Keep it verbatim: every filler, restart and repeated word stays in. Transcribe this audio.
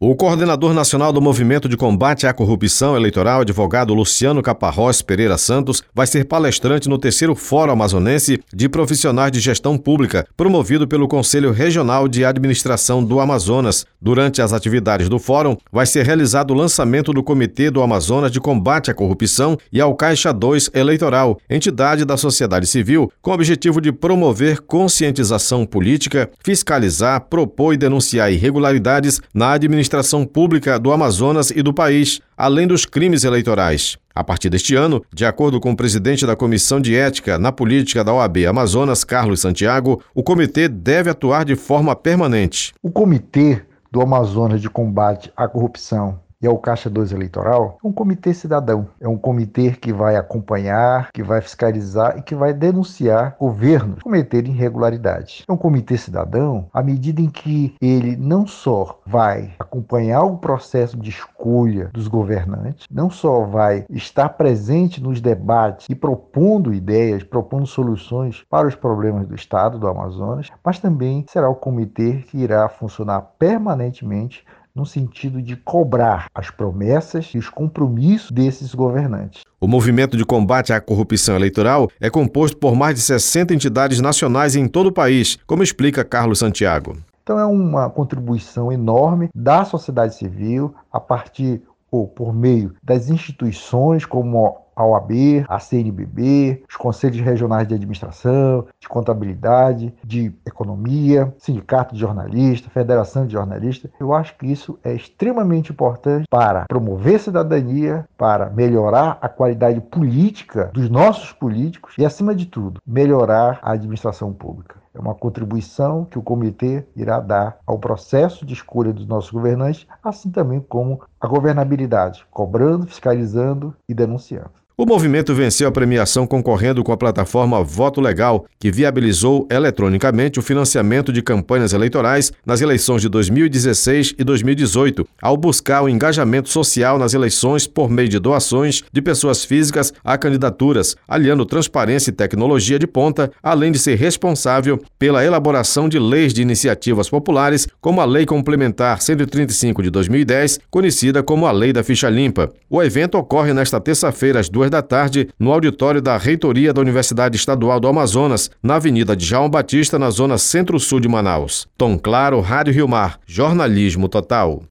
O coordenador nacional do Movimento de Combate à Corrupção Eleitoral, advogado Luciano Caparrós Pereira Santos, vai ser palestrante no terceiro Fórum Amazonense de Profissionais de Gestão Pública, promovido pelo Conselho Regional de Administração do Amazonas. Durante as atividades do fórum, vai ser realizado o lançamento do Comitê do Amazonas de Combate à Corrupção e ao Caixa dois Eleitoral, entidade da sociedade civil, com o objetivo de promover conscientização política, fiscalizar, propor e denunciar irregularidades na administração pública do Amazonas e do país, além dos crimes eleitorais. A partir deste ano, de acordo com o presidente da Comissão de Ética na Política da O A B Amazonas, Carlos Santiago, o comitê deve atuar de forma permanente. O Comitê do Amazonas de Combate à Corrupção e ao Caixa dois Eleitoral é um comitê cidadão, é um comitê que vai acompanhar, que vai fiscalizar e que vai denunciar governos que cometerem irregularidades. É um comitê cidadão à medida em que ele não só vai acompanhar o processo de escolha dos governantes, não só vai estar presente nos debates e propondo ideias, propondo soluções para os problemas do Estado do Amazonas, mas também será o comitê que irá funcionar permanentemente no sentido de cobrar as promessas e os compromissos desses governantes. O Movimento de Combate à Corrupção Eleitoral é composto por mais de sessenta entidades nacionais em todo o país, como explica Carlos Santiago. Então é uma contribuição enorme da sociedade civil a partir ou por meio das instituições como a O A B, a C N B B, os Conselhos Regionais de Administração, de Contabilidade, de Economia, Sindicato de Jornalistas, Federação de Jornalistas. Eu acho que isso é extremamente importante para promover cidadania, para melhorar a qualidade política dos nossos políticos e, acima de tudo, melhorar a administração pública. É uma contribuição que o comitê irá dar ao processo de escolha dos nossos governantes, assim também como a governabilidade, cobrando, fiscalizando e denunciando. O movimento venceu a premiação concorrendo com a plataforma Voto Legal, que viabilizou eletronicamente o financiamento de campanhas eleitorais nas eleições de dois mil e dezesseis e dois mil e dezoito, ao buscar o engajamento social nas eleições por meio de doações de pessoas físicas a candidaturas, aliando transparência e tecnologia de ponta, além de ser responsável pela elaboração de leis de iniciativas populares, como a Lei Complementar cento e trinta e cinco de dois mil e dez, conhecida como a Lei da Ficha Limpa. O evento ocorre nesta terça-feira, às duas da tarde, no auditório da Reitoria da Universidade Estadual do Amazonas, na Avenida Djalma Batista, na zona centro-sul de Manaus. Tom Claro, Rádio Rio Mar, jornalismo total.